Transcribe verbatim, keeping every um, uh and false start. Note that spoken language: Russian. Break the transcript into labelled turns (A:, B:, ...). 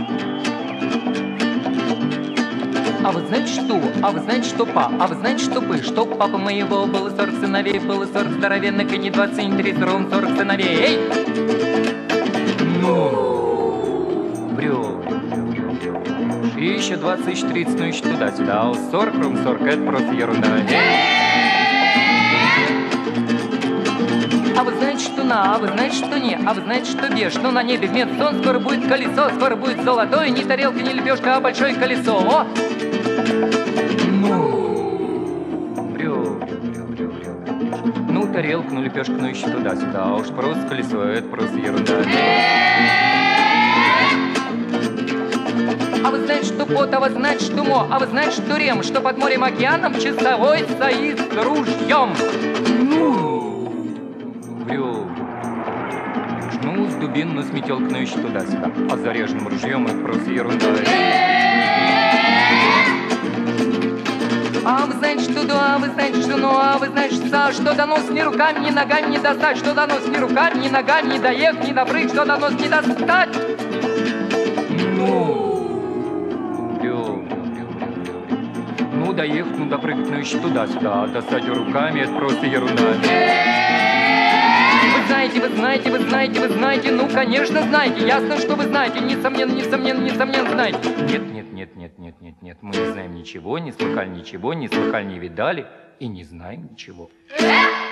A: А вы знаете что? А вы знаете что, па? А вы знаете что, пы? Что папа моего было сорок сыновей, было сорок здоровенных, и не двадцать, и не тридцать, ровно сорок сыновей. Эй! Ну! Врёт. И еще двадцать, еще тридцать, ну еще туда-сюда. А сорок, ровно сорок, это просто ерунда. А вы знаете, что на, а вы знаете, что не, а вы знаете, что бе, что на небе вместо сон, скоро будет колесо, скоро будет золотое, не тарелка, не лепешка, а большое колесо. О! Ну, врёт, врёт, врёт, врёт. Ну, тарелка, ну, лепешка, ну, еще туда-сюда, а уж просто колесо, это просто ерунда. А вы знаете, что пот, а вы знаете, что мо, а вы знаете, что рем, что под морем океаном часовой стоит с ружьем. Ну, врёт. Ну, с дубин, ну, с метелкой, ну, еще туда-сюда. А с заряженным ружьем это просто ерунда. А вы знаете, что да, а вы знаете, что ну, а вы знаете, что, что донос ни руками, ни ногами не достать, что донос ни руками, ни ногами не доехать, ни допрыгать, что донос не достать. Ну, бё, ну, доехать, ну, допрыгать, ну, еще туда-сюда, а достать руками, это просто ерунда. Вы знаете, вы знаете, вы знаете, вы знаете, ну, конечно, знаете, ясно, что вы знаете, несомненно, несомненно, несомненно, знаете. Нет, нет, нет, нет, нет, нет, нет, мы не знаем ничего, не слыхали ничего, не слыхали, не видали и не знаем ничего.